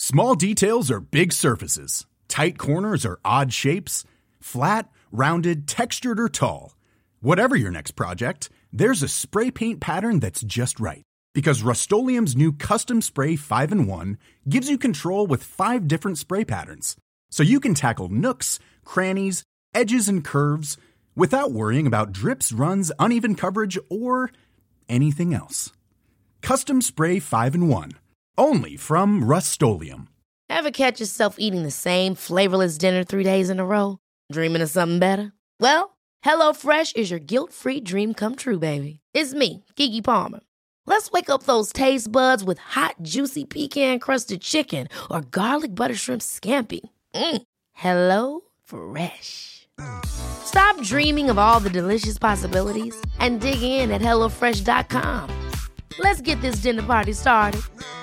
Small details are big surfaces. Tight corners are odd shapes. Flat, rounded, textured, or tall. Whatever your next project, there's a spray paint pattern that's just right. Because Rust-Oleum's new Custom Spray 5-in-1 gives you control with 5 different spray patterns. So you can tackle nooks, crannies, edges, and curves without worrying about drips, runs, uneven coverage, or anything else. Custom Spray 5-in-1. Only from Rust-Oleum. Ever catch yourself eating the same flavorless dinner 3 days in a row? Dreaming of something better? Well, HelloFresh is your guilt-free dream come true, baby. It's me, Keke Palmer. Let's wake up those taste buds with hot, juicy pecan-crusted chicken or garlic butter shrimp scampi. Hello Fresh. Stop dreaming of all the delicious possibilities and dig in at HelloFresh.com. Let's get this dinner party started.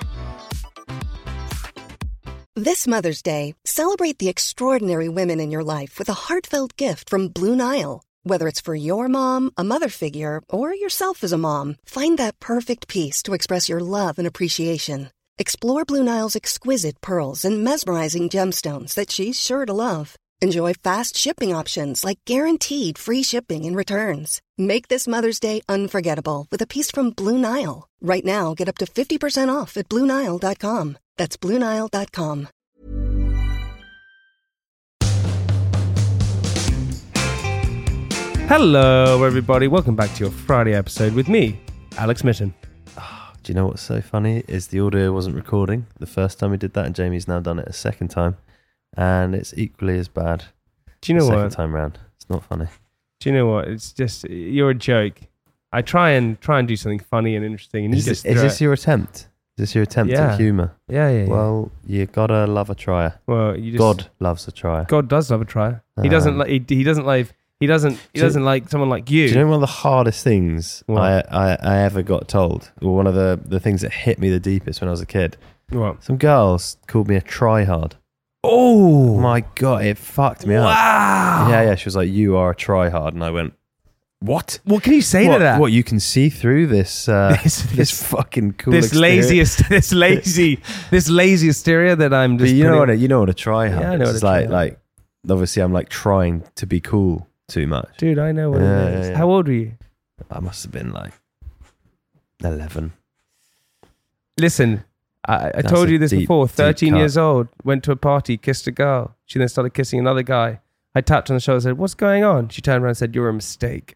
This Mother's Day, celebrate the extraordinary women in your life with a heartfelt gift from Blue Nile. Whether it's for your mom, a mother figure, or yourself as a mom, find that perfect piece to express your love and appreciation. Explore Blue Nile's exquisite pearls and mesmerizing gemstones that she's sure to love. Enjoy fast shipping options like guaranteed free shipping and returns. Make this Mother's Day unforgettable with a piece from Blue Nile. Right now, get up to 50% off at BlueNile.com. That's BlueNile.com. Hello, everybody. Welcome back to your Friday episode with me, Alex Mitten. Do you know what's so funny? Is the audio wasn't recording the first time we did that, and Jamie's now done it a second time, and it's equally as bad. Do you know what? Second time round. It's not funny. Do you know what? It's just, you're a joke. I try and do something funny and interesting, and is this your attempt? Is this your attempt at humour? Yeah. Well, you gotta love a trier. Well, God loves a trier. God does love a trier. He doesn't like. He doesn't like. He doesn't like someone like you. Do you know one of the hardest things I ever got told? Or one of the things that hit me the deepest when I was a kid? What? Some girls called me a tryhard. Oh my God, it fucked me up. Wow. Yeah. She was like, "You are a tryhard," and I went, "What? What can you say to that? What, you can see through this this fucking cool this lazy hysteria that I'm just. But you know what a tryhard. Yeah, I know is. What a like obviously I'm like trying to be cool too much. Dude, I know what it is. Yeah. How old were you? I must have been like 11. Listen, I told you this before. 13 years old, went to a party, kissed a girl. She then started kissing another guy. I tapped on the shoulder and said, "What's going on?" She turned around and said, "You're a mistake."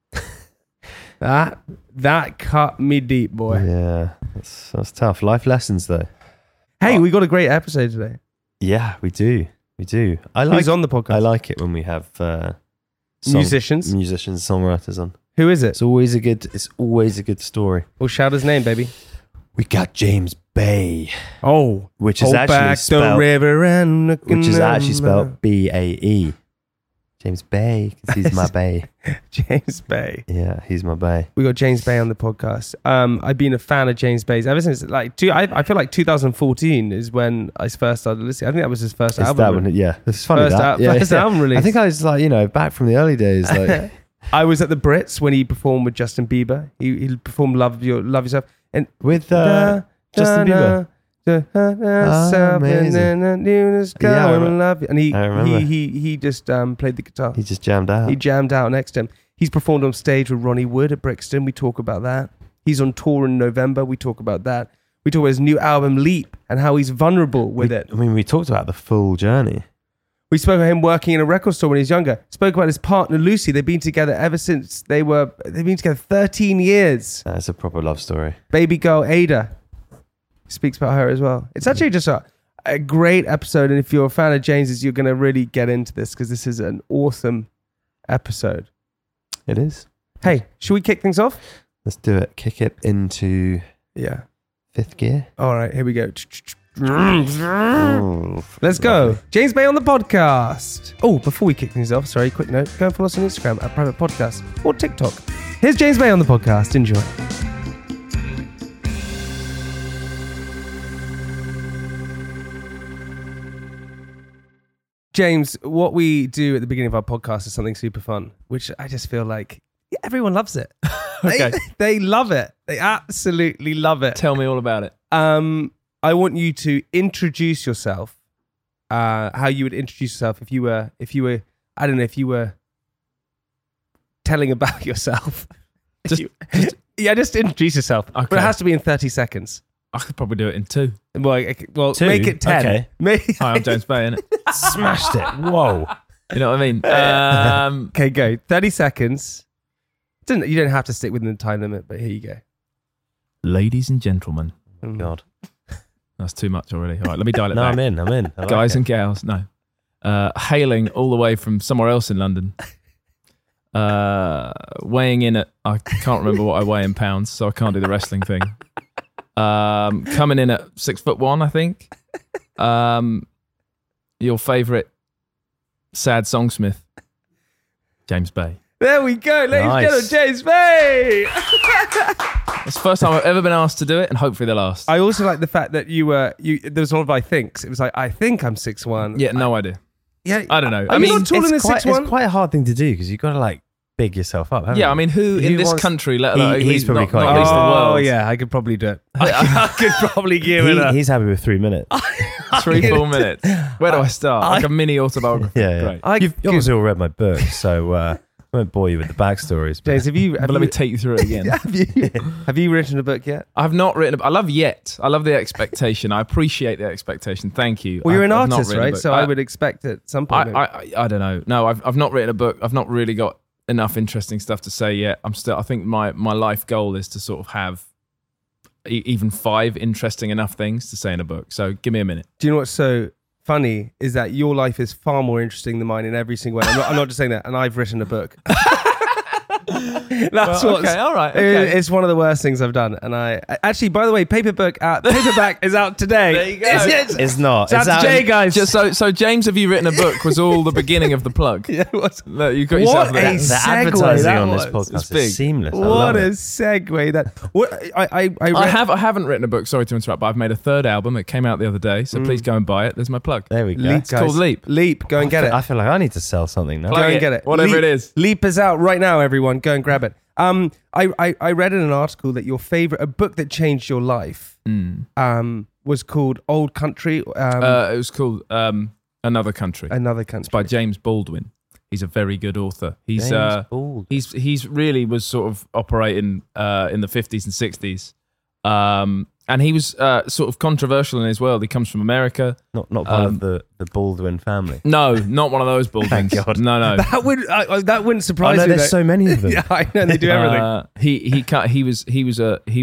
That cut me deep, boy. Yeah, that's tough. Life lessons, though. Hey, we got a great episode today. Yeah, we do. Who's on the podcast? I like it when we have musicians, songwriters on. Who is it? It's always a good story. We'll shout his name, baby. We got James Bay. Oh, which is actually spelled, the river and which is actually spelled B-A-E. James Bay, because he's my Bay. James Bay. Yeah, he's my Bay. We got James Bay on the podcast. I've been a fan of James Bay's ever since I feel like 2014 is when I first started listening. I think that was his first album. That one, yeah. It's funny first album release. I think I was like, back from the early days. Like, I was at the Brits when he performed with Justin Bieber. He performed Love Yourself. And with Justin Bieber. Amazing. Yeah, and he just played the guitar. He just jammed out. He jammed out next to him. He's performed on stage with Ronnie Wood at Brixton. We talk about that. He's on tour in November. We talk about that. We talk about his new album Leap and how he's vulnerable with it. I mean, we talked about the full journey. We spoke about him working in a record store when he was younger. Spoke about his partner Lucy. They've been together ever since they've been together 13 years. That's a proper love story. Baby girl Ada speaks about her as well. It's actually just a great episode, and if you're a fan of James's, you're going to really get into this because this is an awesome episode. It is. Hey, should we kick things off? Let's do it. Kick it into fifth gear. All right, here we go. Let's go. James Bay on the podcast. Oh, before we kick things off, sorry, quick note. Go and follow us on Instagram at Private Podcast or TikTok. Here's James Bay on the podcast. Enjoy. James, what we do at the beginning of our podcast is something super fun, which I just feel like everyone loves it. Okay. They love it. They absolutely love it. Tell me all about it. I want you to introduce yourself. How you would introduce yourself if you were, I don't know, if you were telling about yourself. Just introduce yourself. Okay. But it has to be in 30 seconds. I could probably do it in 2. Well, 2? Make it 10. Okay. Hi, I'm James Bay, innit? Smashed it. Whoa. You know what I mean? Okay, go. 30 seconds. You don't have to stick within the time limit, but here you go. Ladies and gentlemen. Oh, God. That's too much already. All right, let me dial it back. I'm in. I like Guys and gals, no. Hailing all the way from somewhere else in London. Weighing in at, I can't remember what I weigh in pounds, so I can't do the wrestling thing. Coming in at 6'1", I think. Your favourite sad songsmith, James Bay. There we go, ladies and gentlemen, James Bay. It's the first time I've ever been asked to do it, and hopefully the last. I also like the fact that there was a lot of I thinks. It was like, I think I'm 6'1". Yeah, no idea. Yeah, I don't know. I mean, taller than 6'1". It's quite a hard thing to do because you've got to like big yourself up. Yeah, I mean, who in this country, let alone he's probably not, quite not least the world. Oh yeah, I could probably do it. I could probably give it up. He's happy with 3 minutes. 3-4 minutes. Where do I start? Like a mini autobiography. Yeah. Great. You've obviously all read my book, so I won't bore you with the backstories. James, let me take you through it again. Have you written a book yet? I've not written. I love the expectation. I appreciate the expectation. Thank you. Well, you're an artist, right? So I would expect it at some point. I don't know. No, I've not written a book. I've not really got enough interesting stuff to say yet. I think my life goal is to sort of have even 5 interesting enough things to say in a book. So give me a minute. Do you know what's so funny is that your life is far more interesting than mine in every single way. I'm not just saying that, and I've written a book. That's okay, all right. Okay. It's one of the worst things I've done, and I actually, by the way, paperback is out today. There you go. It's not. It's out today, guys. So James, have you written a book? Was all the beginning of the plug? Yeah, it was. No, you got yourself there. The advertising on this podcast is seamless. What a segue! I haven't written a book. Sorry to interrupt, but I've made a 3rd album. It came out the other day, so please go and buy it. There's my plug. There we go. It's called Leap. Leap. Go and get it. I feel like I need to sell something now. Go and get it. Whatever it is. Leap is out right now. Everyone, go and grab it. I read in an article that a book that changed your life, was called Old Country. It was called Another Country. Another Country. It's by James Baldwin. He's a very good author. He's really was sort of operating in the 50s and 60s. And he was sort of controversial in his world. He comes from America. Not part of the Baldwin family. No, not one of those Baldwins. Thank God. No. That wouldn't surprise me. There's so many of them. Yeah, I know they do everything. He was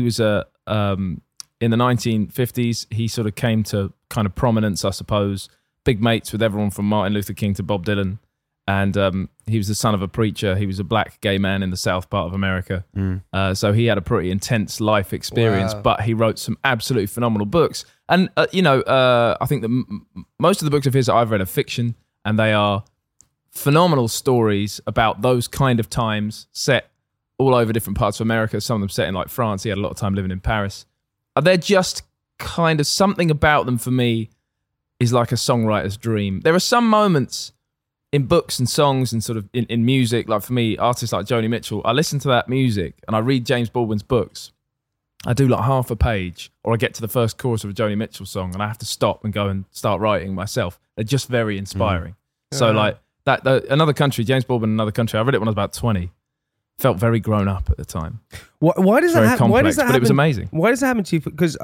in the 1950s. He sort of came to kind of prominence, I suppose. Big mates with everyone from Martin Luther King to Bob Dylan. And he was the son of a preacher. He was a black gay man in the south part of America. So he had a pretty intense life experience, but he wrote some absolutely phenomenal books. And, I think that most of the books of his that I've read are fiction, and they are phenomenal stories about those kind of times set all over different parts of America. Some of them set in like France. He had a lot of time living in Paris. They're just kind of something about them for me is like a songwriter's dream. There are some moments in books and songs and sort of in music, like for me, artists like Joni Mitchell, I listen to that music and I read James Baldwin's books. I do like half a page, or I get to the first chorus of a Joni Mitchell song and I have to stop and go and start writing myself. They're just very inspiring. So like that, Another Country, James Baldwin, Another Country, I read it when I was about 20. Felt very grown up at the time. Why does that happen? But it was amazing. Why does that happen to you? Because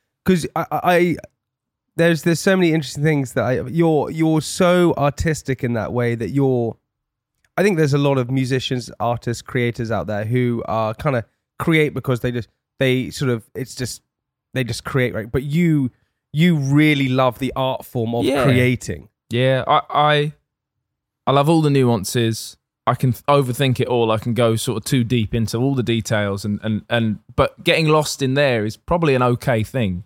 there's so many interesting things that you're so artistic in that way that I think there's a lot of musicians, artists, creators out there who are kind of create because they just create, right? But you really love the art form of creating. Yeah, I love all the nuances. I can overthink it all. I can go sort of too deep into all the details but getting lost in there is probably an okay thing.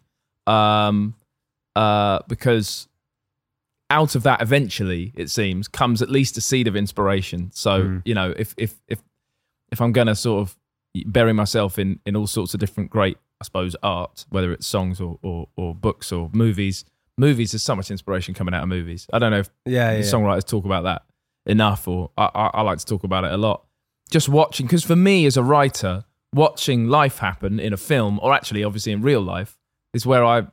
Because out of that eventually, it seems, comes at least a seed of inspiration. So, if I'm going to sort of bury myself in all sorts of different great, I suppose, art, whether it's songs or books or movies, there's so much inspiration coming out of movies. I don't know if songwriters talk about that enough, or I like to talk about it a lot. Just watching, because for me as a writer, watching life happen in a film, or actually obviously in real life, is where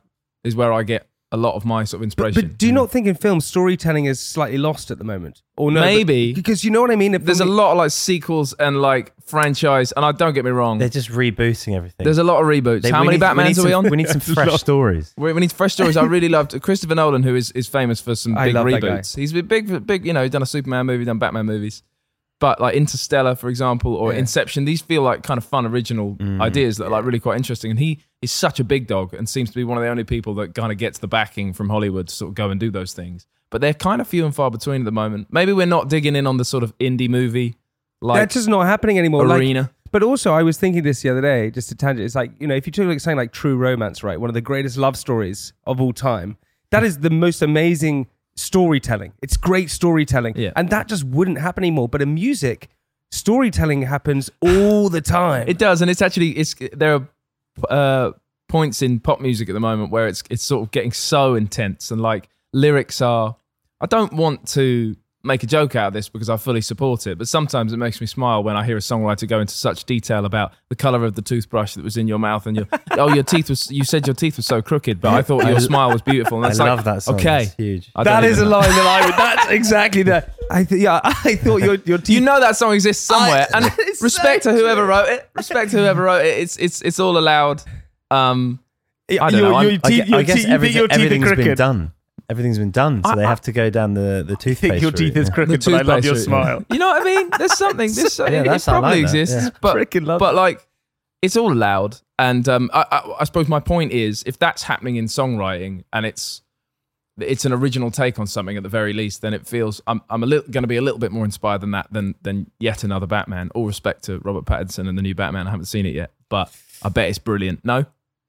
is where I get a lot of my sort of inspiration. But do you not think in film storytelling is slightly lost at the moment? Or no? Maybe. Because you know what I mean? There's a lot of like sequels and like franchise, and I don't get me wrong. They're just rebooting everything. There's a lot of reboots. How many Batmans are we on? We need some fresh stories. We need fresh stories. I really loved Christopher Nolan, who is famous for some big love that reboots. guy. He's been big, you know, he's done a Superman movie, done Batman movies. But like Interstellar, for example, or Inception, these feel like kind of fun, original ideas that are like really quite interesting. And he is such a big dog and seems to be one of the only people that kind of gets the backing from Hollywood to sort of go and do those things. But they're kind of few and far between at the moment. Maybe we're not digging in on the sort of indie movie like that's just not happening anymore. arena. Like, but also, I was thinking this the other day, just a tangent. It's like, you know, if you took like something like True Romance, right, one of the greatest love stories of all time, that is the most amazing storytelling. It's great storytelling, and that just wouldn't happen anymore. But in music, storytelling happens all the time. It does, and there are points in pop music at the moment where it's sort of getting so intense, and like lyrics are. I don't want to make a joke out of this because I fully support it, but sometimes it makes me smile when I hear a songwriter go into such detail about the color of the toothbrush that was in your mouth, and your teeth was. You said your teeth were so crooked, but I thought your smile was beautiful. And that's I love that song. Okay, it's huge. That is a line that I would. That's exactly that. I thought your teeth. You know that song exists somewhere, and respect to whoever wrote it. Respect to whoever wrote it. It's all allowed. I don't know. I guess everything's been done. Everything's been done, so they have to go down the toothpaste. I think your teeth is crooked, The but I love toothpaste your route, smile. You know what I mean? There's something. It I probably like that, exists, yeah. but like it's all allowed. And I suppose my point is, if that's happening in songwriting and it's an original take on something at the very least, then it feels I'm going to be a little bit more inspired than that than yet another Batman. All respect to Robert Pattinson and the new Batman. I haven't seen it yet, but I bet it's brilliant. No,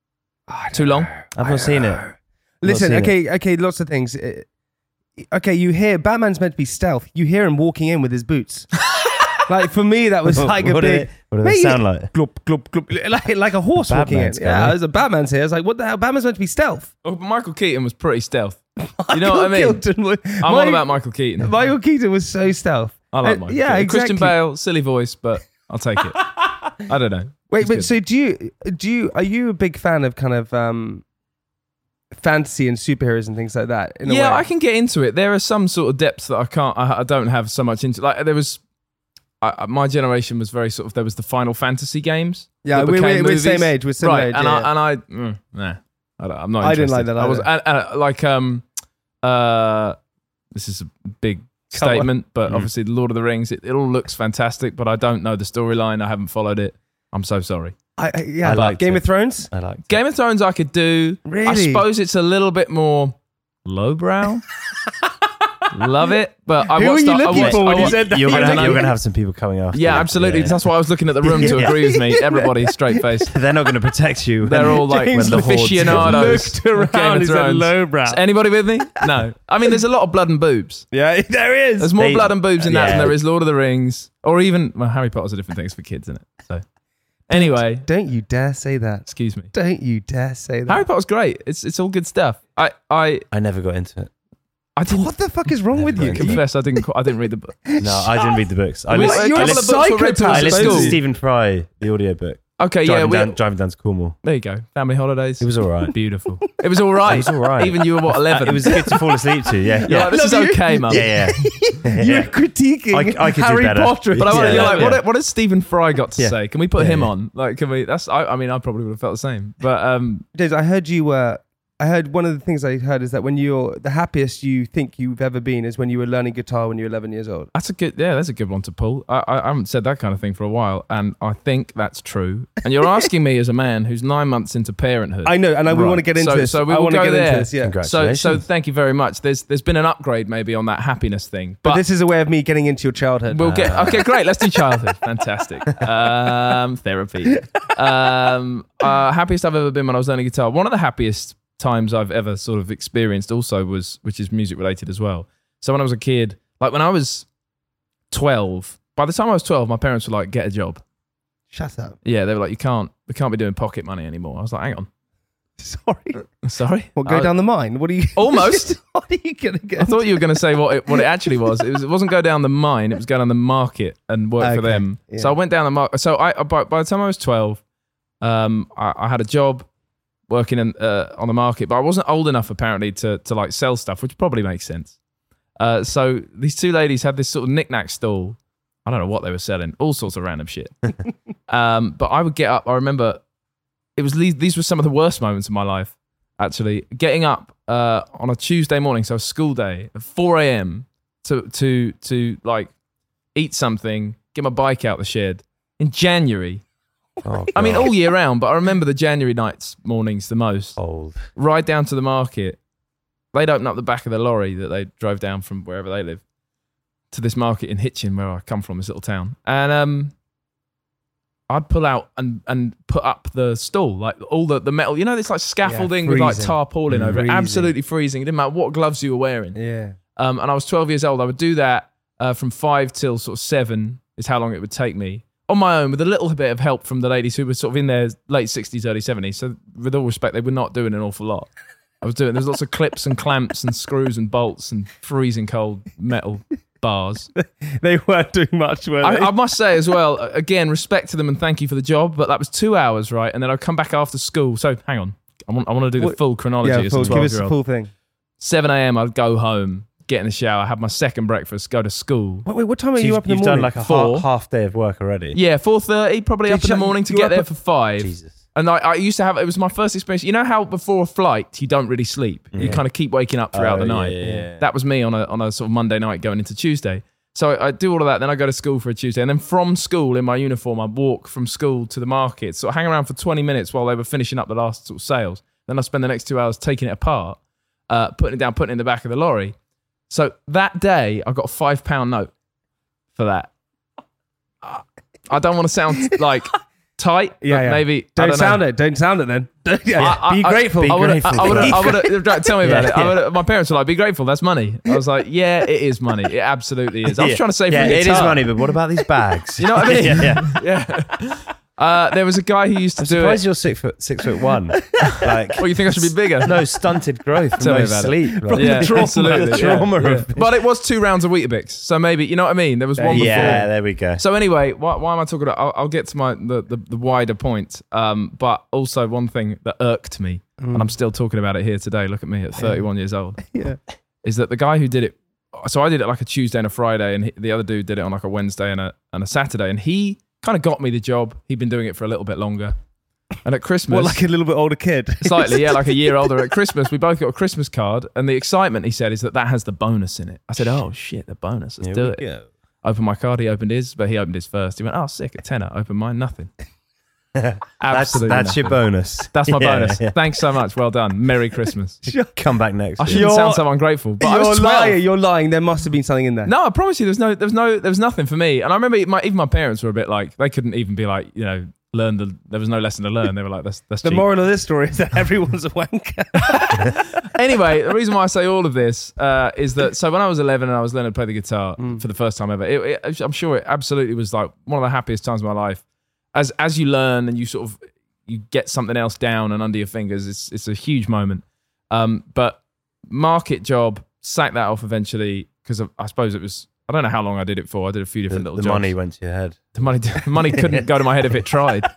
too long. I've not seen it. Listen, okay, lots of things. Okay, you hear Batman's meant to be stealth. You hear him walking in with his boots. Like for me, that was like what a big. What do they sound like? Glop, glop, glop, like a horse walking in. Yeah, there's a Batman's here. I was like, what the hell? Batman's meant to be stealth. Oh, but Michael Keaton was pretty stealth. You know what I mean? I'm all about Michael Keaton. Michael Keaton was so stealth. I like Michael Keaton. Exactly. Christian Bale, silly voice, but I'll take it. I don't know. Wait, but so are you a big fan of kind of fantasy and superheroes and things like that? Yeah, I can get into it. There are some sort of depths that I don't have so much into. Like there was, my generation was very sort of. There was the Final Fantasy games. Yeah, we're the same age. We're similar age. And yeah. I'm not. I didn't like that. I was this is a big statement, but obviously the Lord of the Rings. It all looks fantastic, but I don't know the storyline. I haven't followed it. I'm so sorry. I like Game of Thrones. I like Game of Thrones. I could do. Really? I suppose it's a little bit more lowbrow. Love it, but I Who watched. were you looking for when you said that? You're gonna have some people coming after. Yeah, absolutely. That's why I was looking at the room to agree with me. Everybody straight face. They're not going to protect you. They're all like James aficionados. looked around. He said lowbrow. Is anybody with me? No. I mean, there's a lot of blood and boobs. Yeah, there is. There's more blood and boobs in that than there is Lord of the Rings, or even Harry Potter's a different thing. It's for kids, isn't it? So. Anyway, don't you dare say that. Excuse me. Don't you dare say that. Harry Potter's great. It's all good stuff. I never got into it. I didn't. What the fuck is wrong with you? Confess, I didn't read the book. No, I didn't read the books. You're a psychopath. I listened to Stephen Fry, the audiobook. Okay, driving down to Cornwall. There you go. Family holidays. It was all right. Beautiful. It was all right. It was all right. Even you were 11. It was good to fall asleep to. Yeah. Like, this is okay, mum. Yeah. You're critiquing I could Harry do better. But Potter. you're like, what has Stephen Fry got to say? Can we put him Yeah. on? Like, can we? That's. I mean, I probably would have felt the same. But James, I heard you were. I heard one of the things I heard is that when you're the happiest you think you've ever been is when you were learning guitar when you were 11 years old. that's a good one to pull. I haven't said that kind of thing for a while, and I think that's true. And you're asking me as a man who's 9 months into parenthood. I know, and we want to get into this. So we I will want to go get there. into this. Yeah. Congratulations. So thank you very much. There's been an upgrade maybe on that happiness thing, But this is a way of me getting into your childhood. we'll get okay. Great, let's do childhood. Fantastic. Therapy. Happiest I've ever been when I was learning guitar. One of the happiest times I've ever sort of experienced also was, which is music related as well. So when I was a kid, like when I was 12, by the time I was 12, my parents were like, get a job. Shut up. Yeah, they were like, we can't be doing pocket money anymore. I was like, hang on. Sorry. Well, go down the mine. What are you? Almost. What are you gonna get? I thought you were going to say what it actually was. It wasn't go down the mine. It was go down the market and work for them. Yeah. So I went down the market. So by the time I was 12, I had a job working on the market, but I wasn't old enough apparently to like sell stuff, which probably makes sense. So these two ladies had this sort of knick-knack stall. I don't know what they were selling, all sorts of random shit. But I would get up. I remember these were some of the worst moments of my life, actually. Getting up on a Tuesday morning, so a school day, at 4 a.m. to like eat something, get my bike out the shed in January. Oh, I mean, all year round, but I remember the January mornings the most. Old. Ride down to the market. They'd open up the back of the lorry that they drove down from wherever they live to this market in Hitchin, where I come from, this little town. And I'd pull out and put up the stall, like all the metal, it's like scaffolding with like tarpaulin over it. Absolutely freezing. It didn't matter what gloves you were wearing. Yeah. And I was 12 years old. I would do that from 5 till sort of 7 is how long it would take me. On my own, with a little bit of help from the ladies who were sort of in their late 60s, early 70s. So with all respect, they were not doing an awful lot. There's lots of clips and clamps and screws and bolts and freezing cold metal bars. They weren't doing much, were they? I must say as well, again, respect to them and thank you for the job, but that was 2 hours, right? And then I'd come back after school. So hang on, I want to do the full chronology. Yeah, give us the full thing. 7 a.m. I'd go home, get in the shower, have my second breakfast, go to school. Wait, what time are you up in the morning? You've done like a half day of work already? Yeah, 4:30, probably up in the morning to get there for 5. Jesus. And I used to have, it was my first experience. You know how before a flight, you don't really sleep. You kind of keep waking up throughout the night. Yeah. That was me on a sort of Monday night going into Tuesday. So I do all of that. Then I go to school for a Tuesday. And then from school in my uniform, I walk from school to the market. So I hang around for 20 minutes while they were finishing up the last sort of sales. Then I spend the next 2 hours taking it apart, putting it down, putting it in the back of the lorry. So that day, I got a £5 note for that. I don't want to sound like tight, but maybe. Don't sound it then. Be grateful. I would have tell me about it. My parents were like, "Be grateful. That's money." I was like, "Yeah, it is money. It absolutely is." I was trying to save for a guitar. It is money, but what about these bags? You know what I mean? Yeah. There was a guy who used to do it. Surprised you're 6'1". Like, well, you think I should be bigger? No, stunted growth. Tell me about sleep. Like, yeah, absolutely. The trauma of But it was 2 rounds of Weetabix, so maybe you know what I mean. There was one before. Yeah, there we go. So anyway, why am I talking about? I'll get to the wider point. But also one thing that irked me, and I'm still talking about it here today. Look at me at 31 years old. Yeah, is that the guy who did it? So I did it like a Tuesday and a Friday, and the other dude did it on like a Wednesday and a Saturday, and he kind of got me the job. He'd been doing it for a little bit longer. And at Christmas... Well, like a little bit older kid. Slightly, yeah, like a year older. At Christmas, we both got a Christmas card, and the excitement, he said, is that has the bonus in it. I said, oh, shit, the bonus. Let's do it. Go. Opened my card, he opened his, but he opened his first. He went, oh, sick, a tenner. Opened mine, nothing. Absolutely That's nothing. your bonus. That's my bonus. Yeah. Thanks so much. Well done. Merry Christmas. Come back next I year. shouldn't sound so ungrateful, but I was 12. You're lying. There must have been something in there. No, I promise you, there was nothing for me. And I remember even my parents were a bit like, they couldn't even be like, there was no lesson to learn. They were like, that's the cheap. moral of this story is that everyone's a wanker. Anyway, the reason why I say all of this is that, so when I was 11 and I was learning to play the guitar for the first time ever, I'm sure it absolutely was like one of the happiest times of my life. As you learn and you get something else down and under your fingers, it's a huge moment. But market job, sacked that off eventually because I suppose it was, I don't know how long I did it for. I did a few different little jobs. The money went to your head. The money couldn't go to my head if it tried.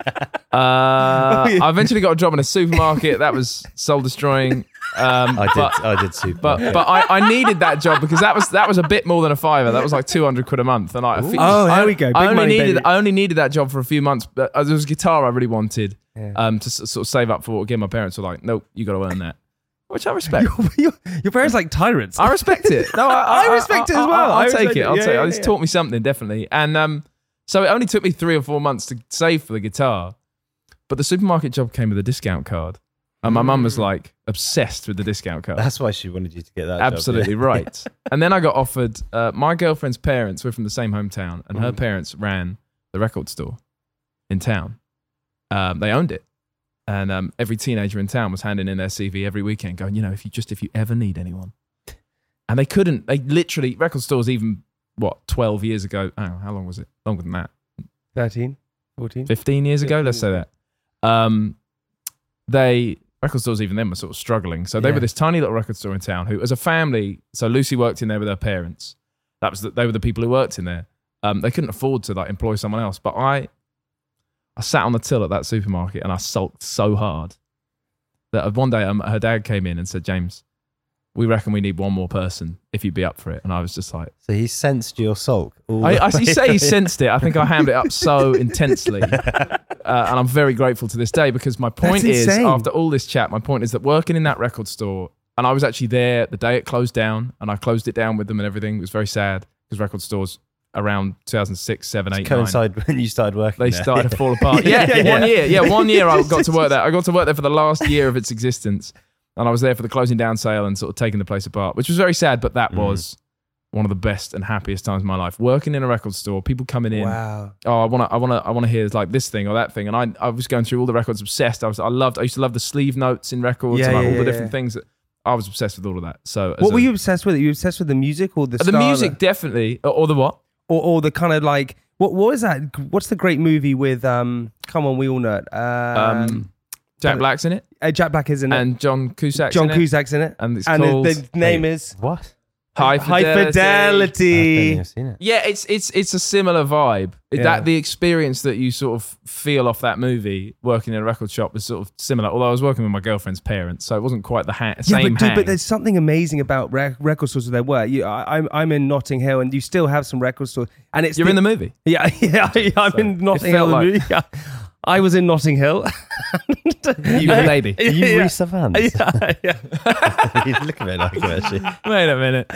I eventually got a job in a supermarket. That was soul destroying. I did supermarket. But I needed that job because that was a bit more than a £5. That was like £200 a month. And there we go. I only needed that job for a few months. But there was a guitar I really wanted to sort of save up for. Again, my parents were like, "Nope, you got to earn that." Which I respect. Your parents like tyrants. I respect it. No, I respect it as well. I'll take it. I'll take it. It's Yeah. taught me something, definitely. And so it only took me 3 or 4 months to save for the guitar. But the supermarket job came with a discount card. And my mum was like obsessed with the discount card. That's why she wanted you to get that Absolutely job. right. And then I got offered, my girlfriend's parents were from the same hometown, and her parents ran the record store in town. They owned it. And every teenager in town was handing in their CV every weekend going, if you ever need anyone. And they literally, record stores even, 12 years ago, how long was it? Longer than that. 13, 14. 15 years ago, let's say that. Record stores even then were sort of struggling. So they were this tiny little record store in town who, as a family, so Lucy worked in there with her parents. They were the people who worked in there. They couldn't afford to employ someone else. But I sat on the till at that supermarket and I sulked so hard that one day her dad came in and said, James, we reckon we need one more person if you'd be up for it. And I was just like... So he sensed your sulk. You say he sensed it. I think I hammed it up so intensely. And I'm very grateful to this day because my point is, after all this chat, my point is that working in that record store, and I was actually there the day it closed down, and I closed it down with them and everything. It was very sad because record stores around 2006, 7, 8, 9. Coincide when you started working They there. started to fall apart. 1 year. Yeah, 1 year I got to work there. I got to work there for the last year of its existence. And I was there for the closing down sale and sort of taking the place apart, which was very sad, but that was one of the best and happiest times of my life. Working in a record store, people coming in. Wow. Oh, I want to hear like this thing or that thing. And I was going through all the records, obsessed. I used to love the sleeve notes in records and all the different things that I was obsessed with all of that. So what were you obsessed with? Are you obsessed with the music or the music definitely, or the what? Or the kind of like what is that? What's the great movie with come on, we all know it. Jack Black's in it. Jack Black is in it. And John Cusack's in it. And it's called... the name is... What? High Fidelity. I've seen it. Yeah, it's a similar vibe. That the experience that you sort of feel off that movie working in a record shop was sort of similar. Although I was working with my girlfriend's parents, so it wasn't quite the same hang. But there's something amazing about record stores where they work. I'm in Notting Hill, and you still have some record stores. And You're in the movie. Yeah. I'm in Notting Hill. I was in Notting Hill. You were a baby. You Rhys Evans? Yeah. You look a bit like him, actually. Wait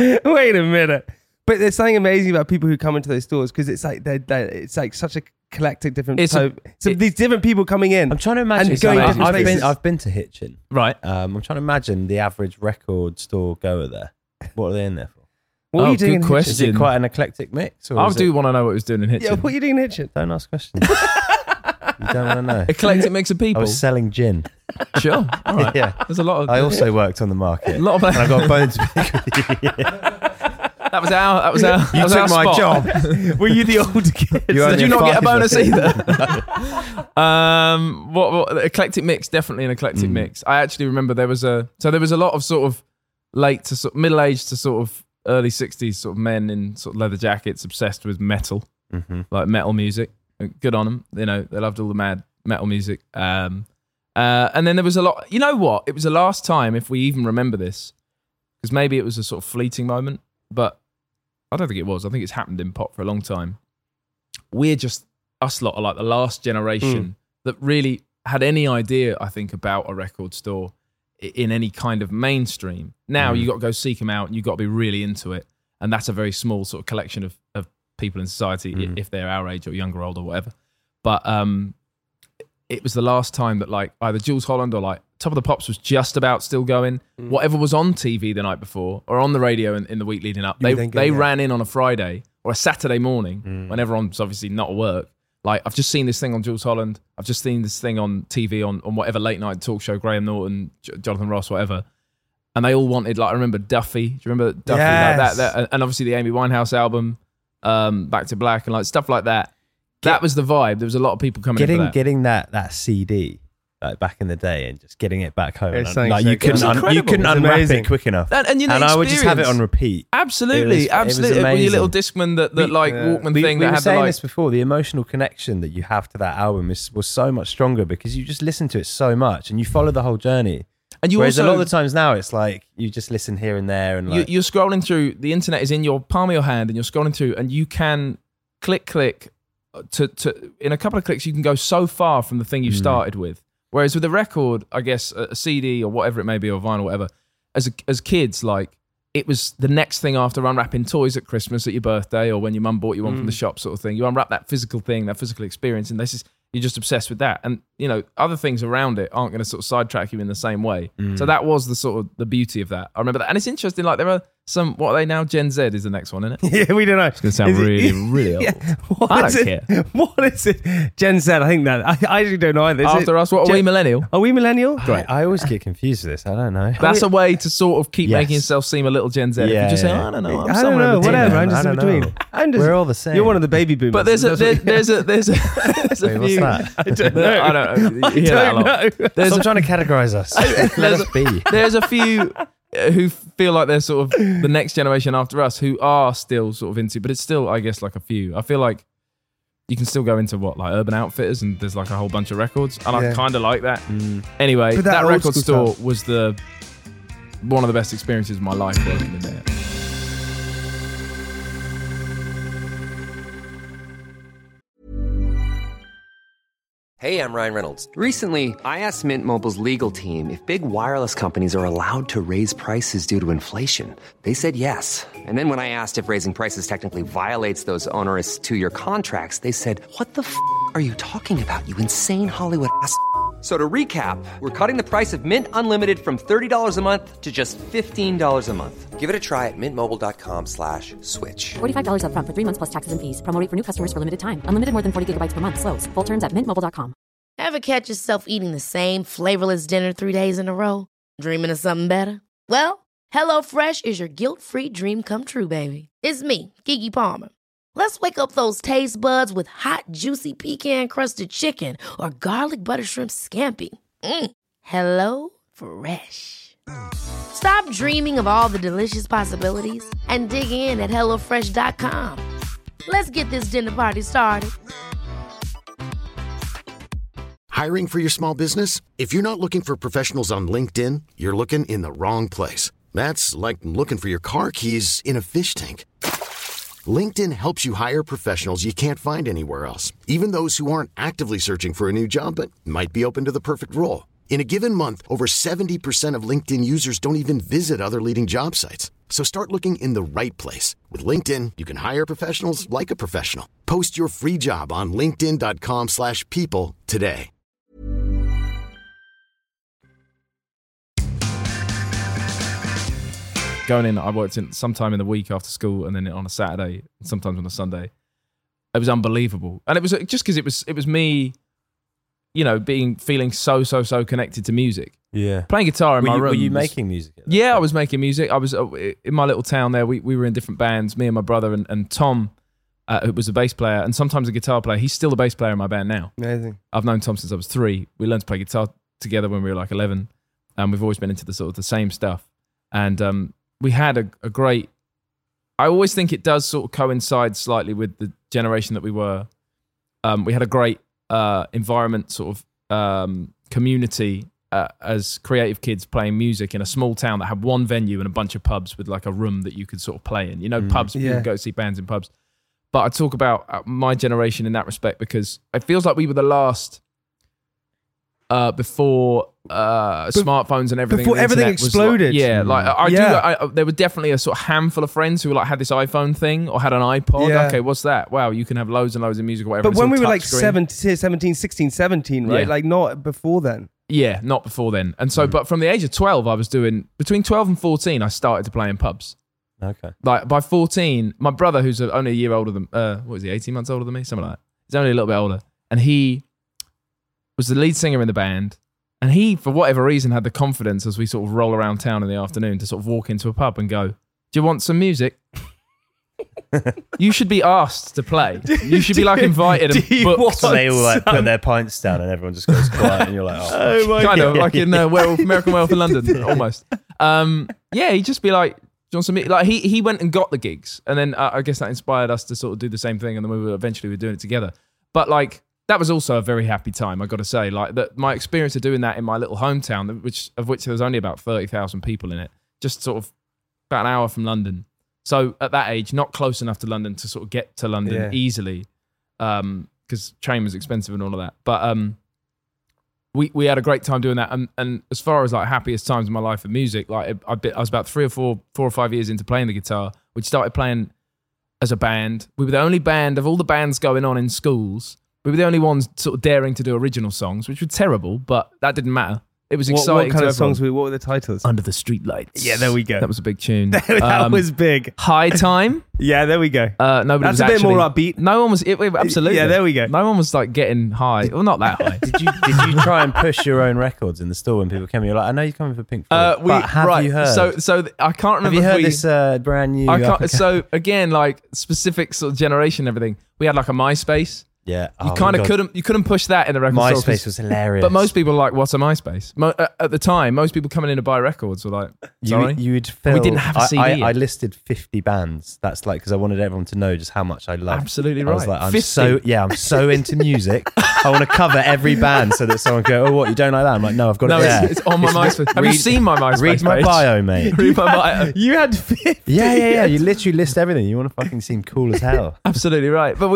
a minute. But there's something amazing about people who come into those stores because it's like it's like such a collective different. These different people coming in. I'm trying to imagine. I've been to Hitchin. Right. I'm trying to imagine the average record store goer there. What are they in there for? What are you doing? Good question. Is it quite an eclectic mix? I do want to know what he was doing in Hitchin. Yeah, what are you doing in Hitchin? Don't ask questions. You don't want to know. Eclectic mix of people. I was selling gin. Sure. All right. Yeah. There's a lot of. I also worked on the market. A lot of. And I got bones to pick with you. That was our. You took my job. Were you the older kids? Did you not get a bonus either? What eclectic mix? Definitely an eclectic mix. I actually remember there was a lot of sort of late to sort of middle aged to sort of early 60s sort of men in sort of leather jackets obsessed with metal, like metal music. Good on them. You know, they loved all the mad metal music. And then there was a lot. You know what? It was the last time, if we even remember this, because maybe it was a sort of fleeting moment, but I don't think it was. I think it's happened in pop for a long time. We're just, us lot are like the last generation that really had any idea, I think, about a record store in any kind of mainstream. Now you got to go seek them out and you got to be really into it. And that's a very small sort of collection of people in society, if they're our age or younger, old or whatever. But it was the last time that like either Jools Holland or like Top of the Pops was just about still going. Whatever was on TV the night before or on the radio in the week leading up, they ran in on a Friday or a Saturday morning when everyone's obviously not at work. Like, I've just seen this thing on Jools Holland. I've just seen this thing on TV on whatever late night talk show, Graham Norton, Jonathan Ross, whatever. And they all wanted, like, I remember Duffy. Do you remember Duffy? Yes. Like that, and obviously the Amy Winehouse album, Back to Black, and like stuff like that. That was the vibe. There was a lot of people coming in for that. Getting that CD like back in the day and just getting it back home. Like you couldn't unwrap it quick enough. And I would just have it on repeat. Absolutely. It was with your little Discman, Walkman thing we that were had saying the this before. The emotional connection that you have to that album was so much stronger because you just listen to it so much and you follow the whole journey. And whereas a lot of the times now it's like you just listen here and there and like you're scrolling through. The internet is in your palm of your hand and you're scrolling through and you can click to in a couple of clicks you can go so far from the thing you started with. Whereas with a record, I guess a CD or whatever it may be or vinyl or whatever, as kids, like it was the next thing after unwrapping toys at Christmas at your birthday or when your mum bought you one from the shop sort of thing. You unwrap that physical thing, that physical experience, and you're just obsessed with that. And, you know, other things around it aren't going to sort of sidetrack you in the same way. So that was the sort of the beauty of that. I remember that. And it's interesting, like there are some, what are they now? Gen Z is the next one, isn't it? Yeah, we don't know. It's going to sound really old. Yeah. I don't care. What is it? Gen Z, I think that. I actually don't know either. After us, what are we, millennial? Are we millennial? Great. I always get confused with this. I don't know. That's a way to sort of keep making yourself seem a little Gen Z. If you just say, I don't know, I'm I don't somewhere know, in between. whatever. I'm just in between. We're all the same. You're one of the baby boomers. But there's a Wait, few. what's that? I don't know. You hear that a lot. Stop trying to categorize us. Let us be. There's a few who feel like they're sort of the next generation after us who are still sort of into, but it's still, I guess, like a few. I feel like you can still go into like Urban Outfitters and there's like a whole bunch of records. And I kind of like that. Anyway, But that old record school store stuff. was one of the best experiences of my life working in there. Hey, I'm Ryan Reynolds. Recently, I asked Mint Mobile's legal team if big wireless companies are allowed to raise prices due to inflation. They said yes. And then when I asked if raising prices technically violates those onerous 2-year contracts, they said, "What the f*** are you talking about, you insane Hollywood ass?" So to recap, we're cutting the price of Mint Unlimited from $30 a month to just $15 a month. Give it a try at mintmobile.com/switch. $45 up front for 3 months plus taxes and fees. Promo rate for new customers for limited time. Unlimited more than 40 gigabytes per month. Slows full terms at mintmobile.com. Ever catch yourself eating the same flavorless dinner 3 days in a row? Dreaming of something better? Well, HelloFresh is your guilt-free dream come true, baby. It's me, Keke Palmer. Let's wake up those taste buds with hot, juicy pecan-crusted chicken or garlic butter shrimp scampi. Hello Fresh. Stop dreaming of all the delicious possibilities and dig in at HelloFresh.com. Let's get this dinner party started. Hiring for your small business? If you're not looking for professionals on LinkedIn, you're looking in the wrong place. That's like looking for your car keys in a fish tank. LinkedIn helps you hire professionals you can't find anywhere else, even those who aren't actively searching for a new job but might be open to the perfect role. In a given month, over 70% of LinkedIn users don't even visit other leading job sites. So start looking in the right place. With LinkedIn, you can hire professionals like a professional. Post your free job on linkedin.com/people today. Going in, I worked in sometime in the week after school, and then on a Saturday, and sometimes on a Sunday. It was unbelievable, and it was just because it was me, feeling so connected to music. Yeah, playing guitar in my room. Were you making music? Yeah, I was making music. I was in my little town there. We were in different bands. Me and my brother and Tom, who was a bass player and sometimes a guitar player. He's still the bass player in my band now. Amazing. I've known Tom since I was 3. We learned to play guitar together when we were like 11, and we've always been into the sort of the same stuff. And we had a great. I always think it does sort of coincide slightly with the generation that we were. We had a great environment, sort of community as creative kids playing music in a small town that had one venue and a bunch of pubs with like a room that you could sort of play in. Pubs, you would go see bands in pubs. But I talk about my generation in that respect because it feels like we were the last before smartphones and everything. Before everything exploded. There were definitely a sort of handful of friends who had this iPhone thing or had an iPod. Yeah. Okay, what's that? Wow, you can have loads and loads of music or whatever. But when we were like 17, 17, right? Yeah. Like not before then. Yeah, not before then. And so, but from the age of 12, I was doing, between 12 and 14, I started to play in pubs. Okay. Like by 14, my brother, who's only a year older than, 18 months older than me? Something like that. He's only a little bit older. And he was the lead singer in the band. And he, for whatever reason, had the confidence as we sort of roll around town in the afternoon to sort of walk into a pub and go, "Do you want some music?" You should be asked to play. You should be like invited and booked. So they all like put their pints down and everyone just goes quiet and you're like, Oh my kind God. of like in American Werewolf in London, almost. He'd just be like, "Do you want some music?" Like he went and got the gigs, and then I guess that inspired us to sort of do the same thing, and then we were doing it together. But like that was also a very happy time, I got to say. Like that, my experience of doing that in my little hometown, of which there was only about 30,000 people in it, just sort of about an hour from London. So at that age, not close enough to London to sort of get to London easily, because train was expensive and all of that. But we had a great time doing that. And as far as like happiest times in my life of music, like I was about 4 or 5 years into playing the guitar. We started playing as a band. We were the only band of all the bands going on in schools. We were the only ones sort of daring to do original songs, which were terrible, but that didn't matter. It was exciting. What kind to of songs? everyone. What were the titles? Under the Streetlights. Yeah, there we go. That was a big tune. That was big. High Time. Yeah, there we go. Nobody That's was a bit actually, more upbeat. No one was. Absolutely. Yeah, there we go. No one was like getting high. Well, not that high. Did you try and push your own records in the store when people came? You're like, I know you're coming for Pink Floyd, but have you heard? So I can't remember. Have you heard this brand new? So again, like specific sort of generation and everything. We had like a MySpace. Yeah. You kind of couldn't push that in the record store. MySpace was hilarious. But most people were like, what's a MySpace? At the time, most people coming in to buy records were like, sorry? You would fill... We didn't have a CD. I listed 50 bands. That's like, because I wanted everyone to know just how much I loved. Absolutely right. I was like, I'm 50? I'm so into music. I want to cover every band so that someone can go, oh, what, you don't like that? I'm like, no, I've got it there. It's on my MySpace. Have you seen my MySpace Read my page? bio, mate. Read my bio. You had 50. Yeah. You literally list everything. You want to fucking seem cool as hell. Absolutely right. But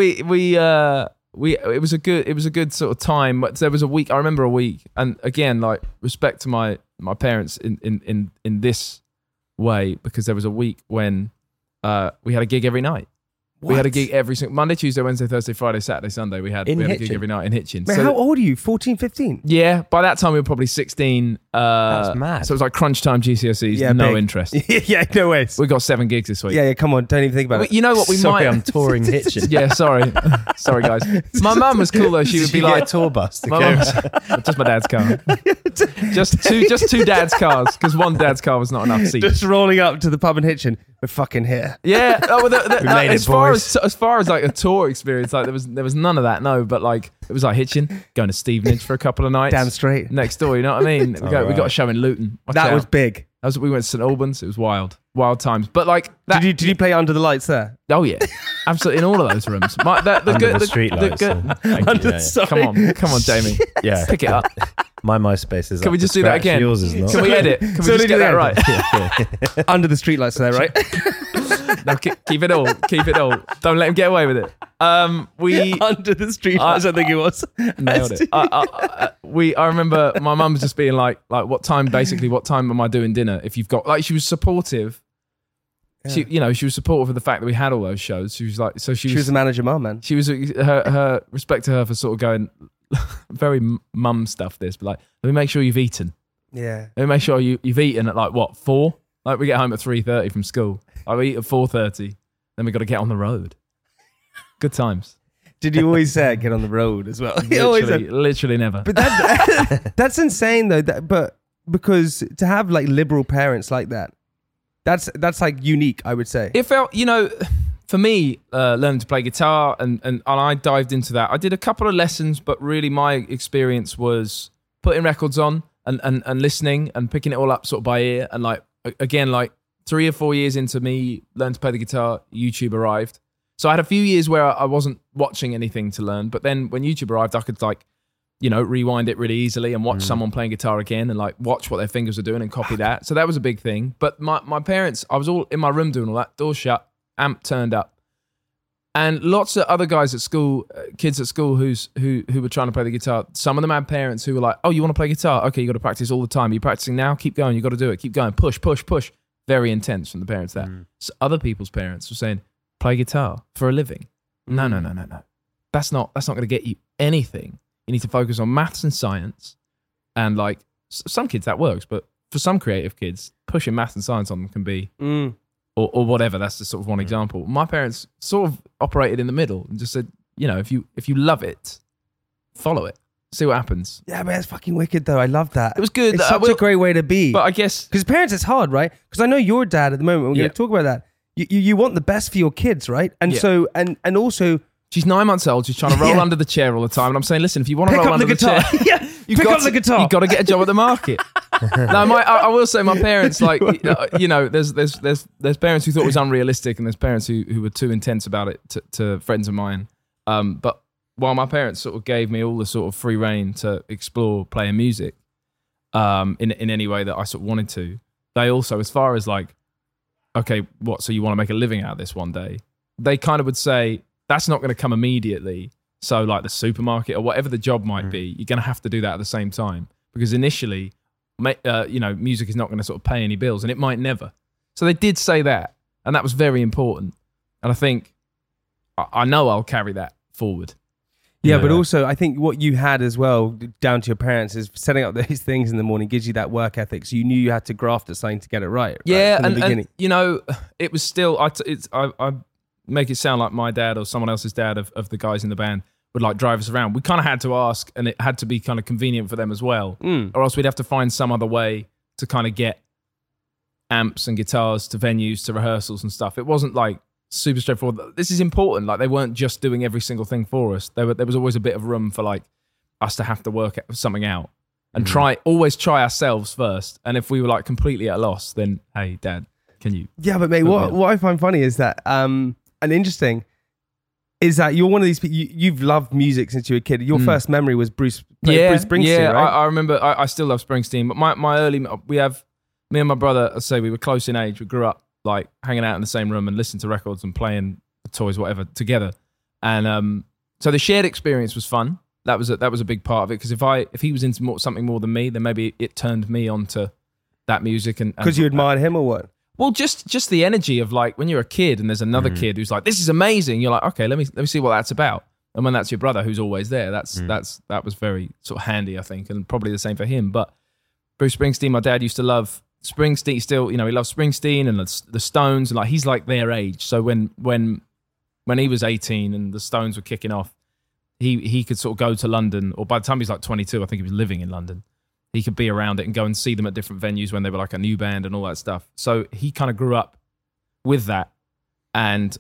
it was a good sort of time. There was a week. I remember a week, and again, like respect to my parents in this way, because there was a week when we had a gig every night. What? We had a gig every single Monday, Tuesday, Wednesday, Thursday, Friday, Saturday, Sunday. We had a gig every night in Hitchin. Man, how old are you? 14, 15? Yeah, by that time we were probably 16. That's mad. So it was like crunch time GCSEs, no big. interest. Yeah, no way. We got 7 gigs this week. Yeah, come on, don't even think about it. You know what we Sorry, might... I'm touring Hitchin. Yeah, sorry, guys. My mum was cool though. She would be Did you like get a tour bus to my go? mum's, just my dad's car. just two dad's cars, because one dad's car was not enough seats. Just rolling up to the pub in Hitchin. We're fucking here. Yeah, We made it, boys. as far as like a tour experience, like there was none of that. No, but like it was like Hitchin, going to Stevenage for a couple of nights. Damn straight. Next door, you know what I mean? We got a show in Luton. Watch That out. was big. We went to St Albans. It was wild times. But like that. Did you play Under the Lights there? Oh yeah, absolutely in all of those rooms. Under the street lights. Thank you. Sorry. Come on, Jamie. Yeah. Pick it up. My MySpace is Can up we to just do that scratch. again? Yours is not. Can we edit? Can we So just do get that that. right? Under the streetlights there, right? No, keep it all. Keep it all. Don't let him get away with it. We Under the streetlights, I think it was. nailed it. I remember my mum was just being like, what time am I doing dinner? If you've got, like, she was supportive. Yeah. She was supportive of the fact that we had all those shows. She was like, She was the manager mom, man. She was her respect to her for sort of going very mum stuff. This, but like, let me make sure you've eaten. Yeah. Let me make sure you've eaten at like what 4? Like we get home at 3:30 from school. I eat at 4:30. Then we got to get on the road. Good times. Did you always say get on the road as well? Literally never. But that's insane though. But because to have like liberal parents like that, that's like unique, I would say. It felt, for me, learning to play guitar and I dived into that. I did a couple of lessons, but really my experience was putting records on and listening and picking it all up sort of by ear. And like, again, like 3 or 4 years into me learning to play the guitar, YouTube arrived. So I had a few years where I wasn't watching anything to learn. But then when YouTube arrived, I could like, rewind it really easily and watch someone playing guitar again and like watch what their fingers were doing and copy that. So that was a big thing. But my parents, I was all in my room doing all that, door shut, amp turned up. And lots of other guys at school, kids at school who were trying to play the guitar, some of them had parents who were like, oh, you want to play guitar? Okay, you got to practice all the time. Are you practicing now? Keep going. You got to do it. Keep going. Push, push, push. Very intense from the parents there. So other people's parents were saying, play guitar for a living. No. That's not going to get you anything. You need to focus on maths and science. And like some kids that works, but for some creative kids, pushing maths and science on them can be, or whatever. That's just sort of one example. My parents sort of operated in the middle and just said, if you love it, follow it, see what happens. Yeah, man, it's fucking wicked though. I love that. It was good. It's such a great way to be. But I guess because parents, it's hard, right? Because I know your dad at the moment. We're going to talk about that. You want the best for your kids, right? And so and also. She's 9 months old. She's trying to roll under the chair all the time. And I'm saying, listen, if you want to roll under the chair, pick up the guitar. You've got to get a job at the market. No, I will say my parents, like, there's parents who thought it was unrealistic and there's parents who were too intense about it to friends of mine. But while my parents sort of gave me all the sort of free reign to explore playing music in any way that I sort of wanted to, they also, as far as like, okay, what, so you want to make a living out of this one day? They kind of would say, that's not going to come immediately. So like the supermarket or whatever the job might be, you're going to have to do that at the same time. Because initially, music is not going to sort of pay any bills and it might never. So they did say that. And that was very important. And I think, I know I'll carry that forward. Yeah, but also I think what you had as well, down to your parents, is setting up those things in the morning gives you that work ethic. So you knew you had to graft at something to get it right. Yeah, from the beginning. And it was still, I make it sound like my dad or someone else's dad of the guys in the band would like drive us around. We kind of had to ask, and it had to be kind of convenient for them as well, or else we'd have to find some other way to kind of get amps and guitars to venues, to rehearsals and stuff. It wasn't like super straightforward. This is important. Like, they weren't just doing every single thing for us. There was always a bit of room for like us to have to work something out and always try ourselves first. And if we were like completely at a loss, then hey, Dad, can you? Yeah, but mate, what I find funny is that and interesting is that you're one of these people. You've loved music since you were a kid. Your first memory was Bruce Springsteen. Yeah, right? I remember. I still love Springsteen, but my early me and my brother. I say we were close in age. We grew up like hanging out in the same room and listening to records and playing toys, whatever, together. And so the shared experience was fun. That was a big part of it, because if he was into something more than me, then maybe it turned me onto that music. And because you admired him, or what? Well, just the energy of like when you're a kid and there's another kid who's like, this is amazing. You're like, okay, let me see what that's about. And when that's your brother who's always there, that was very sort of handy, I think, and probably the same for him. But Bruce Springsteen, my dad used to love Springsteen. Still, he loves Springsteen and the Stones, and like he's like their age. So when he was 18 and the Stones were kicking off, he could sort of go to London, or by the time he's like 22, I think he was living in London. He could be around it and go and see them at different venues when they were like a new band and all that stuff. So he kind of grew up with that, and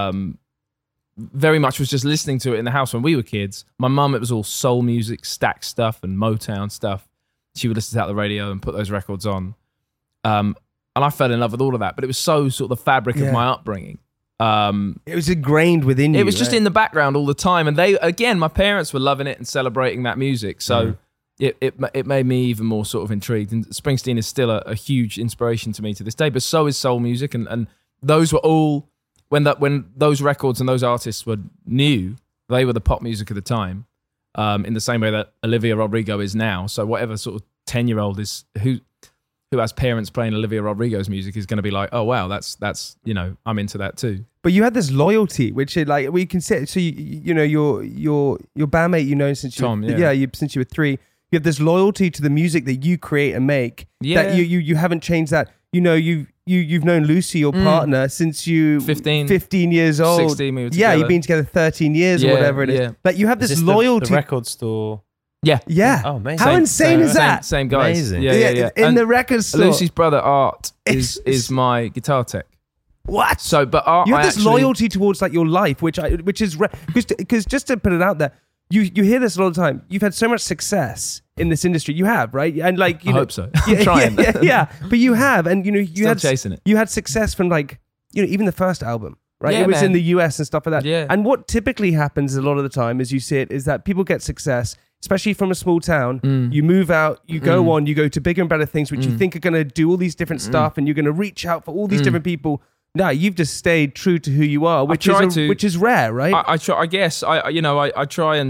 very much was just listening to it in the house when we were kids. My mum, it was all soul music, Stax stuff and Motown stuff. She would listen to the radio and put those records on. And I fell in love with all of that, but it was so sort of the fabric of my upbringing. It was ingrained within you. It was just in the background all the time. And my parents were loving it and celebrating that music. So it made me even more sort of intrigued. And Springsteen is still a huge inspiration to me to this day, but so is soul music. And those were all, when those records and those artists were new, they were the pop music of the time, in the same way that Olivia Rodrigo is now. So whatever sort of 10-year-old is who has parents playing Olivia Rodrigo's music is going to be like, oh wow, that's I'm into that too. But you had this loyalty, which like we can say. So your bandmate, since Tom, since you were 3, you have this loyalty to the music that you create and make. Yeah. That you haven't changed that. You've known Lucy, your partner, since you 15 years old. 16, we were together. Yeah, you've been together 13 years or whatever it is. Yeah. Like you have this loyalty. The record store. Yeah. Yeah. Oh, amazing. How insane is that? Same guys. Amazing. Yeah. In And the record store. Lucy's brother Art is my guitar tech. What? So, but Art, you have this loyalty towards like your life, which is because just to put it out there, you hear this all the time. You've had so much success in this industry. You have, right? And like I hope so. I'm trying. Yeah, but you have, and you Still had chasing it. You had success from like even the first album, right? Yeah, it was man. in the US and stuff like that. Yeah. And what typically happens a lot of the time, as you see it, is that people get success, especially from a small town. You move out, you go on, you go to bigger and better things, which you think are going to do all these different stuff, and you're going to reach out for all these different people. No, you've just stayed true to who you are, which is rare, right? I try. I guess I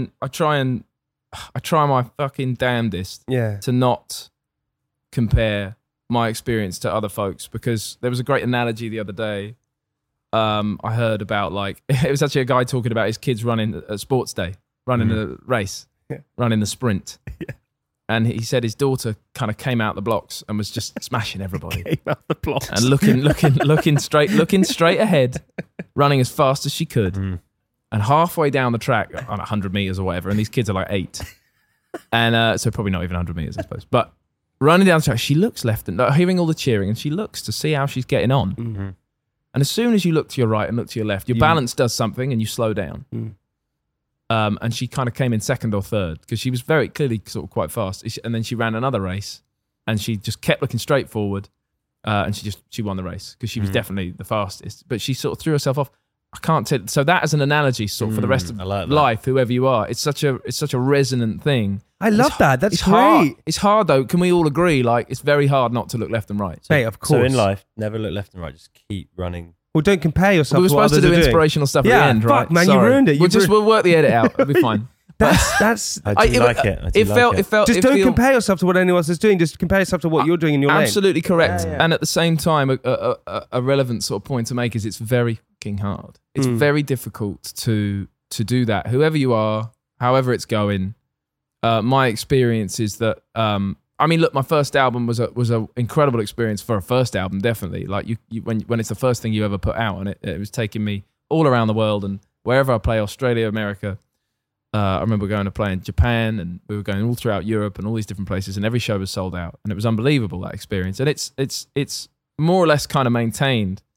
try my fucking damnedest to not compare my experience to other folks, because there was a great analogy the other day I heard about, like, it was actually a guy talking about his kids running a sports day, running a race, running the sprint. And he said his daughter kind of came out the blocks and was just smashing everybody. Came out the blocks. And looking straight ahead, running as fast as she could. And halfway down the track, on 100 meters or whatever, and these kids are like 8. And so probably not even 100 meters, I suppose. But running down the track, she looks left and hearing all the cheering, and she looks to see how she's getting on. And as soon as you look to your right and look to your left, your balance does something and you slow down. And she kind of came in second or third because she was very clearly sort of quite fast. And then she ran another race and she just kept looking straight forward. And she won the race because she was definitely the fastest. But she sort of threw herself off. I can't tell. So that as an analogy sort of for the rest of life, whoever you are, it's such a resonant thing. I love that. That's great. Hard. It's hard though. Can we all agree? Like, it's very hard not to look left and right. Hey, of course. So in life, never look left and right. Just keep running. Well, don't compare yourself. We were supposed to do inspirational stuff at the end, right? Fuck, man, Sorry. you ruined it. We'll work the edit out. It'll be fine. That's. I do like it. It felt. Just don't compare yourself to what anyone else is doing. Just compare yourself to what you're doing in your lane. Absolutely correct. Yeah. And at the same time, a relevant sort of point to make is it's very fucking hard. It's very difficult to do that. Whoever you are, however it's going. My experience is that. I mean, look, my first album was a incredible experience for a first album. Definitely, like when it's the first thing you ever put out, and it was taking me all around the world, and wherever I play, Australia, America. I remember going to play in Japan, and we were going all throughout Europe and all these different places, and every show was sold out, and it was unbelievable, that experience. And it's more or less kind of maintained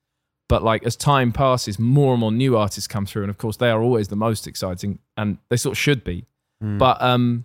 But like as time passes, more and more new artists come through, and of course they are always the most exciting, and they sort of should be. But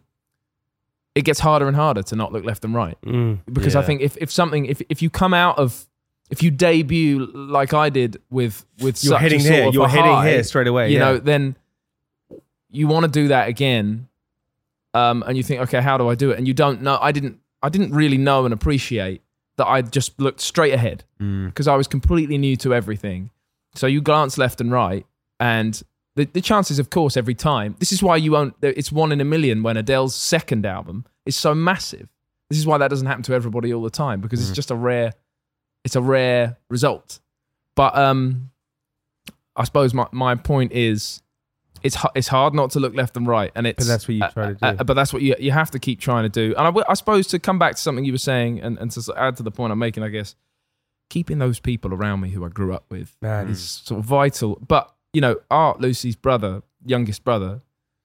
it gets harder and harder to not look left and right, because I think if you come out of, if you debut like I did with you're such hitting a sort here, of you're a hitting high, here straight away, you know, then you want to do that again, and you think, okay, how do I do it? And you don't know. I didn't really know and appreciate that I just looked straight ahead because I was completely new to everything. So you glance left and right, and the chances, of course, every time. This is why it's 1 in a million when Adele's second album is so massive. This is why that doesn't happen to everybody all the time, because it's just a rare result. But I suppose my point is, it's hard not to look left and right, and but that's what you try to do. But that's what you have to keep trying to do. And I suppose to come back to something you were saying, and to add to the point I'm making, I guess, keeping those people around me who I grew up with is sort of vital. But you know, Art, Lucy's brother, youngest brother,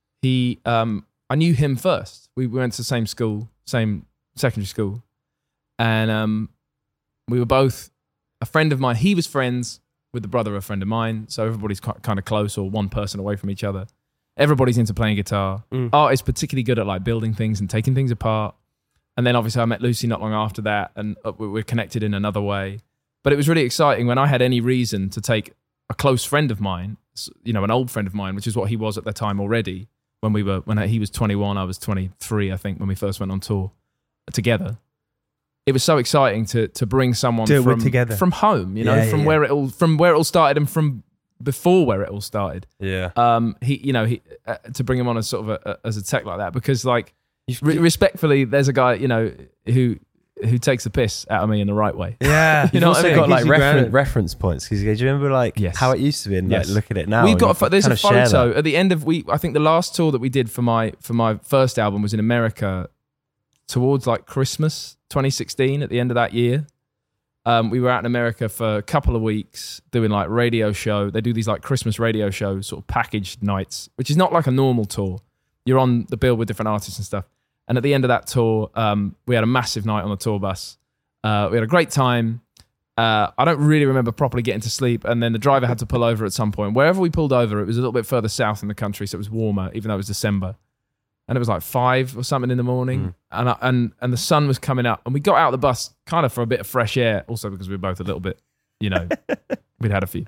I knew him first. We went to the same school, same secondary school, and we were both a friend of mine. He was friends with the brother of a friend of mine, so everybody's kind of close, or one person away from each other. Everybody's into playing guitar. Art is particularly good at like building things and taking things apart. And then obviously I met Lucy not long after that, and we're connected in another way. But it was really exciting when I had any reason to take a close friend of mine, you know, an old friend of mine, which is what he was at the time already. When he was 21, I was 23, I think, when we first went on tour together. It was so exciting to bring someone from home, you know, where it all started and from before where it all started. Yeah. He to bring him on as sort of as a tech like that, because like respectfully, there's a guy, you know, who takes the piss out of me in the right way. Yeah. You know You've also what I mean? got like reference points, because do you remember like how it used to be and like look at it now? We've got there's a photo at the end of I think the last tour that we did for my first album was in America towards like Christmas 2016. At the end of that year, we were out in America for a couple of weeks doing like radio show. They do these like Christmas radio shows, sort of packaged nights, which is not like a normal tour. You're on the bill with different artists and stuff. And at the end of that tour, we had a massive night on the tour bus. We had a great time. I don't really remember properly getting to sleep. And then the driver had to pull over at some point. Wherever we pulled over, it was a little bit further south in the country, so it was warmer, even though it was December. And it was like 5 or something in the morning. And the sun was coming up. And we got out of the bus kind of for a bit of fresh air, also because we were both a little bit, you know, we'd had a few.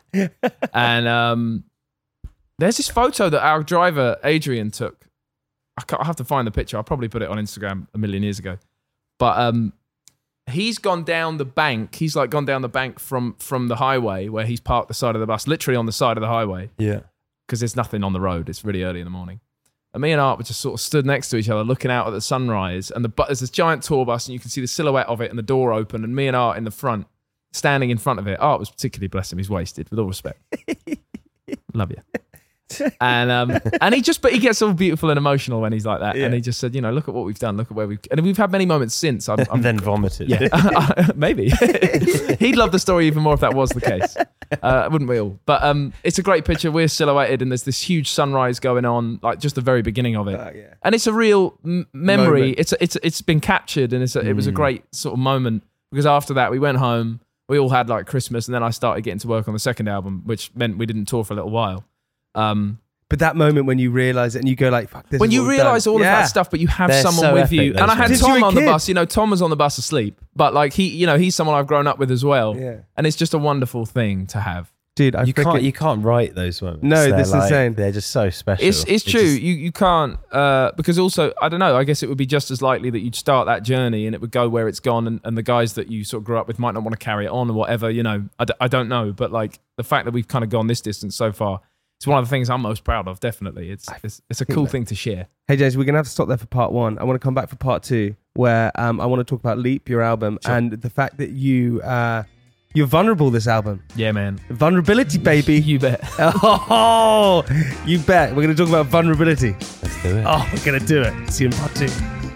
And there's this photo that our driver, Adrian, took. I have to find the picture. I'll probably put it on Instagram a million years ago. But he's gone down the bank. He's like gone down the bank from the highway where he's parked the side of the bus, literally on the side of the highway. Yeah. Because there's nothing on the road. It's really early in the morning. And me and Art were just sort of stood next to each other looking out at the sunrise. And there's this giant tour bus and you can see the silhouette of it and the door open. And me and Art in the front, standing in front of it. Art was particularly, bless him, he's wasted, with all respect. Love you. And he gets all beautiful and emotional when he's like that. And he just said, you know, look at what we've done, look at where and we've had many moments since. And then vomited. Yeah, maybe. He'd love the story even more if that was the case. Wouldn't we all? But it's a great picture. We're silhouetted and there's this huge sunrise going on, like just the very beginning of it. And it's a real memory. It's been captured, and it was a great sort of moment, because after that we went home, we all had like Christmas, and then I started getting to work on the second album, which meant we didn't tour for a little while. But that moment when you realise it and you go like, fuck, this when is you realise all of that stuff, but you have someone with you. And I had Tom on the bus, you know, Tom was on the bus asleep, but like he's someone I've grown up with as well. Yeah. And it's just a wonderful thing to have. Dude, you can't write those moments. No, this is insane. They're just so special. It's true. You can't, because also, I don't know, I guess it would be just as likely that you'd start that journey and it would go where it's gone, and the guys that you sort of grew up with might not want to carry it on or whatever, you know, I don't know. But like the fact that we've kind of gone this distance so far, it's one of the things I'm most proud of, definitely. It's a cool thing to share. Hey, James, we're going to have to stop there for part 1. I want to come back for part 2, where I want to talk about Leap, your album, and the fact that you're vulnerable this album. Yeah, man. Vulnerability, baby. You bet. Oh, you bet. We're going to talk about vulnerability. Let's do it. Oh, we're going to do it. See you in part 2.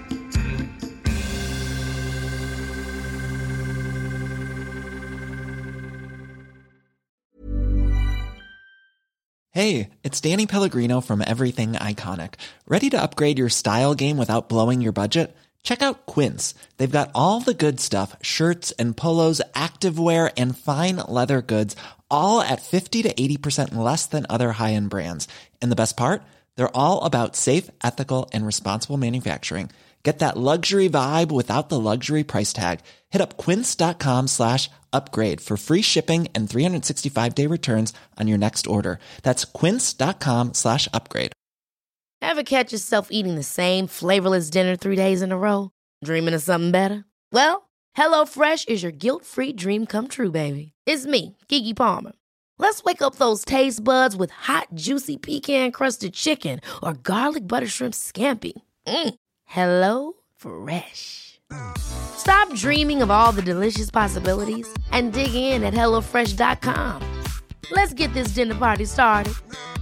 Hey, it's Danny Pellegrino from Everything Iconic. Ready to upgrade your style game without blowing your budget? Check out Quince. They've got all the good stuff, shirts and polos, activewear, and fine leather goods, all at 50 to 80% less than other high-end brands. And the best part? They're all about safe, ethical, and responsible manufacturing. Get that luxury vibe without the luxury price tag. Hit up quince.com/upgrade for free shipping and 365-day returns on your next order. That's quince.com/upgrade. Ever catch yourself eating the same flavorless dinner 3 days in a row? Dreaming of something better? Well, HelloFresh is your guilt-free dream come true, baby. It's me, Keke Palmer. Let's wake up those taste buds with hot, juicy pecan-crusted chicken or garlic butter shrimp scampi. Hello Fresh. Stop dreaming of all the delicious possibilities and dig in at HelloFresh.com. Let's get this dinner party started.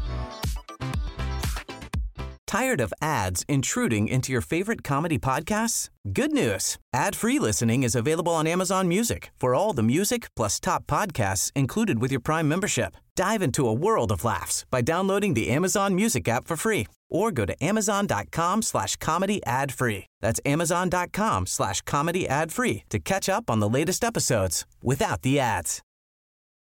Tired of ads intruding into your favorite comedy podcasts? Good news. Ad-free listening is available on Amazon Music for all the music plus top podcasts included with your Prime membership. Dive into a world of laughs by downloading the Amazon Music app for free or go to amazon.com/comedy ad-free. That's amazon.com/comedy ad-free to catch up on the latest episodes without the ads.